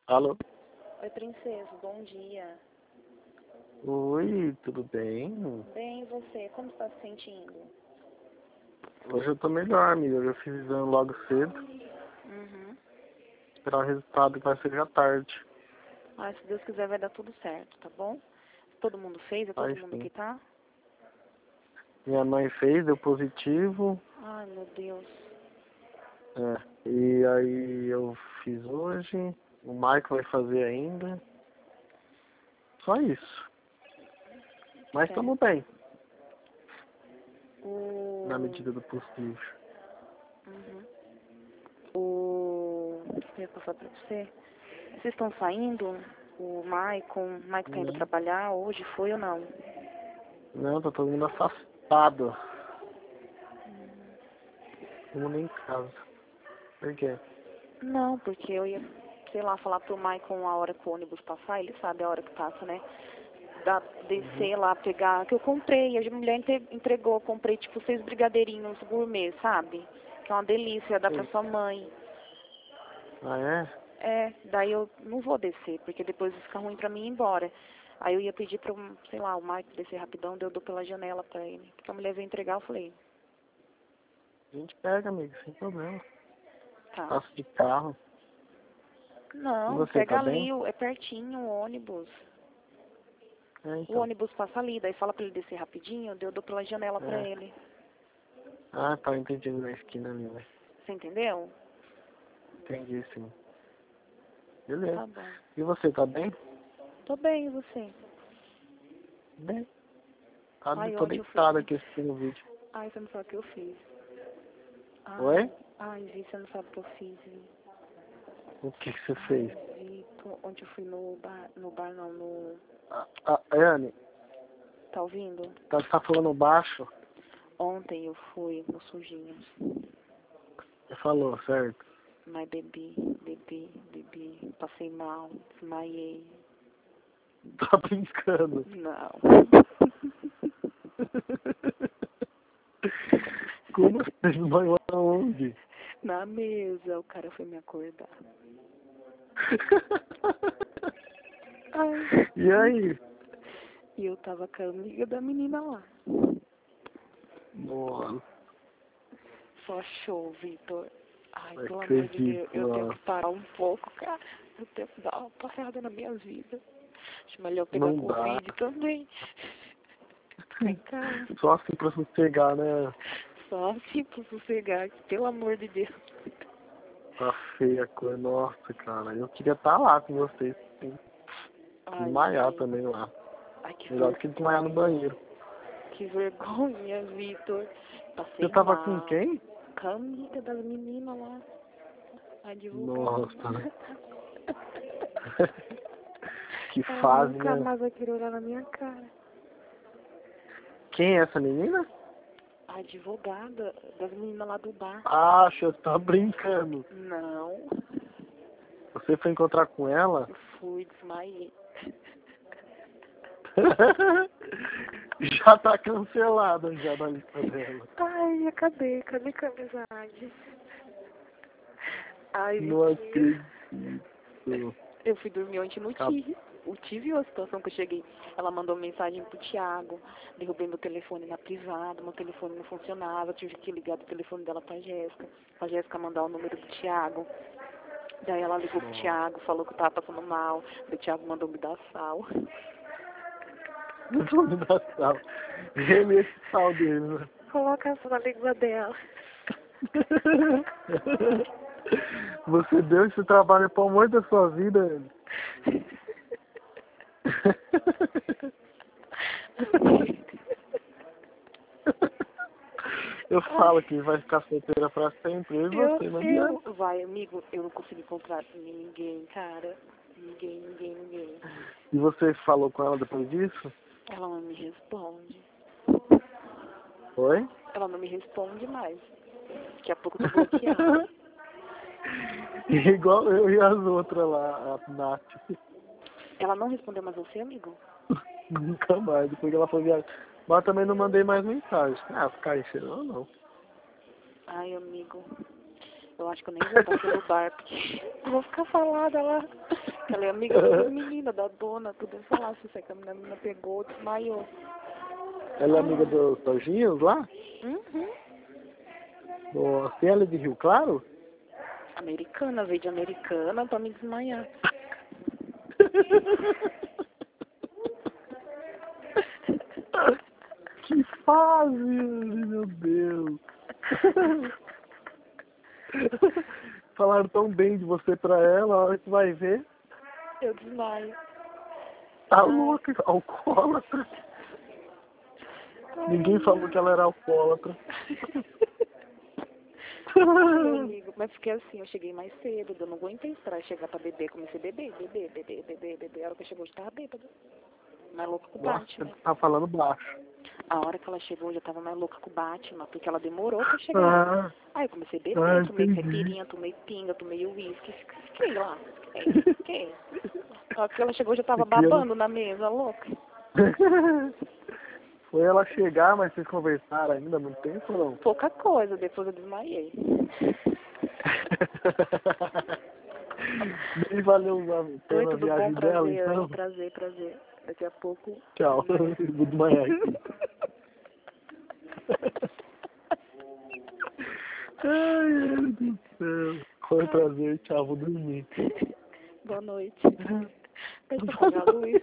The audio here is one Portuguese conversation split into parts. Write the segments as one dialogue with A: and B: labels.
A: Alô?
B: Oi, princesa, bom dia.
A: Oi, tudo bem?
B: Bem, e você? Como está se sentindo?
A: Hoje eu tô melhor, amiga. Eu já fiz exame logo cedo.
B: Uhum.
A: Esperar o resultado que vai ser já tarde.
B: Ah, se Deus quiser vai dar tudo certo, tá bom? Todo mundo fez? É todo
A: Aí
B: mundo
A: sim.
B: que tá?
A: Minha mãe fez, deu positivo.
B: Ai, meu Deus.
A: É. E aí eu fiz hoje. O Mike vai fazer ainda. Só isso. Mas
B: Certo.
A: estamos bem, na
B: O...
A: medida do possível.
B: Uhum. Eu ia passar pra você. Vocês estão saindo? O Maicon tá indo trabalhar hoje, foi ou não?
A: Não, tá todo mundo afastado. Todo mundo em casa. Por quê?
B: Não, porque eu ia, sei lá, falar pro Maicon a hora que o ônibus passar, ele sabe a hora que passa, né? Descer lá, pegar, que eu comprei, a mulher entregou, eu comprei tipo 6 brigadeirinhos gourmet, sabe? Que é uma delícia, dá pra
A: Sim.
B: sua mãe.
A: Ah, é?
B: É, daí eu não vou descer, porque depois fica ruim pra mim ir embora. Aí eu ia pedir pro, sei lá, o Maicon descer rapidão, daí eu dou pela janela pra ele. Porque a mulher veio entregar, eu falei,
A: A gente pega, amigo, sem problema.
B: tá.
A: Passo de carro. E
B: Não,
A: você,
B: pega
A: tá bem?
B: ali, é pertinho o ônibus.
A: É,
B: O
A: então.
B: ônibus passa ali, daí fala pra ele descer rapidinho, daí eu dou pela janela pra
A: É.
B: ele.
A: Ah, tá, entendi na esquina ali, né?
B: Você entendeu?
A: Entendi, sim. Beleza.
B: Tá bom.
A: E você, tá bem?
B: Tô bem, e você?
A: Bem. Tá,
B: Ai,
A: tô
B: ontem eu fui.
A: deitado aqui assistindo o vídeo.
B: Ai, você não sabe o que eu fiz.
A: Oi?
B: Ai, Vi, você não sabe o que eu fiz, Vi.
A: O que que você
B: Ai,
A: fez?
B: Vi, ontem eu fui no bar não, no...
A: Anne,
B: Tá ouvindo?
A: tá falando baixo?
B: Ontem eu fui no Sujinhos.
A: Você falou, certo?
B: Mas bebi. Passei mal, desmaiei.
A: Tá brincando.
B: Não.
A: Como você desmaiou aonde?
B: Na mesa, o cara foi me acordar. Ai.
A: E aí?
B: E eu tava com a amiga da menina lá.
A: Nossa,
B: Só show, Vitor. Ai,
A: não
B: pelo amor de Deus,
A: acredito,
B: eu tenho
A: nossa.
B: que parar um pouco, cara. Eu tenho que dar uma parada na minha vida. Acho melhor eu pegar
A: Não dá.
B: Covid também. Vem cá.
A: Só assim pra sossegar, né?
B: Só assim pra sossegar, pelo amor de Deus.
A: Tá feia a cor. Nossa, cara. Eu queria estar lá com vocês. Sim.
B: Ai,
A: Desmaiar
B: gente.
A: também lá.
B: Ai,
A: Melhor do que desmaiar no banheiro.
B: que vergonha, Vitor. Passei
A: Você tava com
B: mal.
A: quem?
B: Com a amiga das meninas lá. Advogada.
A: Nossa. Que
B: Ela
A: fase,
B: nunca
A: né?
B: mais vai querer olhar na minha cara.
A: Quem é essa menina?
B: A advogada das meninas lá do bar.
A: Ah, você tá brincando.
B: Não.
A: Você foi encontrar com ela?
B: Eu fui, desmaiei.
A: Já tá cancelada já da lista dela.
B: Ai, acabei com a amizade. Ai,
A: Não
B: Vicky.
A: acredito.
B: Eu fui dormir ontem no
A: Acab-
B: Tive. O Tive viu a situação que eu cheguei. Ela mandou mensagem pro Thiago. Derrubei meu telefone na privada. Meu telefone não funcionava. Tive que ligar do telefone dela pra Jéssica. Pra Jéssica mandar o número do Thiago. Daí ela ligou pro Thiago, falou que eu tava passando mal. O Thiago mandou me dar sal.
A: Não tô me dando sal. Ele é esse sal dele, né?
B: Coloca só na língua dela.
A: Você deu esse trabalho pro amor da sua vida, ele. Eu falo que vai ficar solteira pra sempre, eu e você, não adianta.
B: Vai, amigo, eu não consegui encontrar ninguém, cara. Ninguém.
A: E você falou com ela depois disso?
B: Ela não me responde.
A: Oi?
B: Ela não me responde mais. Daqui a pouco eu tô bloqueada.
A: Igual eu e as outras lá, a Nath.
B: Ela não respondeu mais você, amigo?
A: Nunca mais, depois que ela foi viajar. Mas também não mandei mais mensagem. Ah, ficar enchendo ou não.
B: Ai, amigo. Eu acho que eu nem vou mais no bar, porque eu vou ficar falada lá. Que ela é amiga das meninas, da dona, tudo em falar. Se você que a menina pegou, desmaiou.
A: Ela é amiga dos Torginhos lá?
B: Uhum.
A: Nossa, e ela é de Rio Claro?
B: Americana, veio de Americana pra me desmaiar.
A: Que fase, meu Deus. Falaram tão bem de você pra ela, a hora que vai ver.
B: Eu desmaio.
A: Tá louca, alcoólatra. Ninguém falou que ela era alcoólatra.
B: Ai, amigo, mas porque assim, eu cheguei mais cedo, eu não aguentei esperar chegar pra beber, comecei a beber. A hora que chegou, eu já tava bêbada. Mais louca com o
A: Nossa,
B: Batman.
A: tá falando baixo.
B: A hora que ela chegou, eu já tava mais louca com o Batman, porque ela demorou pra chegar. Aí eu comecei a beber, tomei
A: entendi.
B: caipirinha, tomei pinga, tomei uísque, fiquei lá. Fiquei. A hora que ela chegou, eu já tava babando na mesa, louca.
A: Foi ela chegar, mas vocês conversaram ainda há muito tempo ou não?
B: Pouca coisa, depois eu desmaiei.
A: Nem valeu a
B: Oi,
A: pena a
B: tudo
A: viagem
B: bom?
A: dela,
B: Prazer,
A: então.
B: prazer. Daqui a pouco...
A: Tchau. Vou desmaiar aqui. Ai, meu Deus do céu. Foi um prazer, tchau, vou dormir.
B: Boa noite. Pede pra apagar a luz.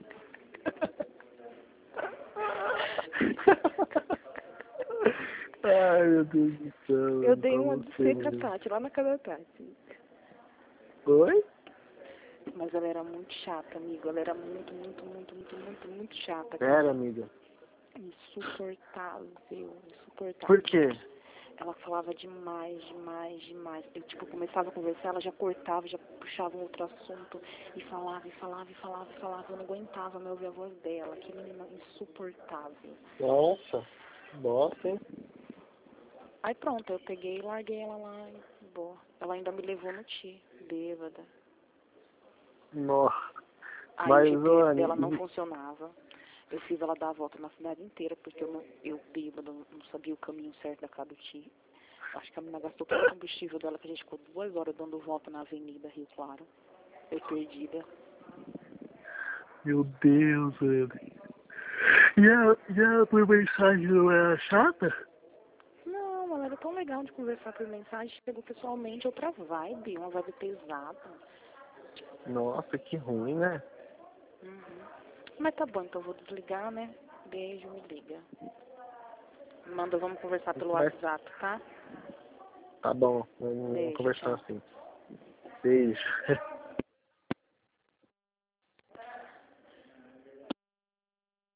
A: Ai, meu Deus do céu.
B: Eu dei uma
A: de
B: de pra Tati, lá na casa da Tati.
A: Oi?
B: Mas ela era muito chata, amigo. Ela era muito chata.
A: Sério, amiga?
B: Insuportável.
A: Por quê?
B: Ela falava demais. Eu, tipo, começava a conversar, ela já cortava, já puxava um outro assunto. E falava. Eu não aguentava mais ouvir a voz dela. Que menina insuportável.
A: Nossa, hein?
B: Aí pronto, eu peguei e larguei ela lá. E, boa. Ela ainda me levou no tio, bêbada.
A: Nossa.
B: Aí
A: Mas,
B: o GPS
A: Anny,
B: dela não funcionava. Eu fiz ela dar a volta na cidade inteira, porque eu bêbada, não sabia o caminho certo da casa do tio. Acho que a menina gastou todo o combustível dela, que a gente ficou 2 horas dando volta na Avenida Rio Claro. Eu perdida.
A: Meu Deus, Anny. E a por mensagem não era chata?
B: Não, ela era tão legal de conversar por mensagem. Chegou pessoalmente, outra vibe, uma vibe pesada.
A: Nossa, que ruim, né?
B: Uhum. Mas tá bom, então eu vou desligar, né? Beijo, me liga. Manda, vamos conversar pelo WhatsApp, tá?
A: Tá bom, vamos
B: Beijo,
A: conversar
B: tchau.
A: assim. Beijo.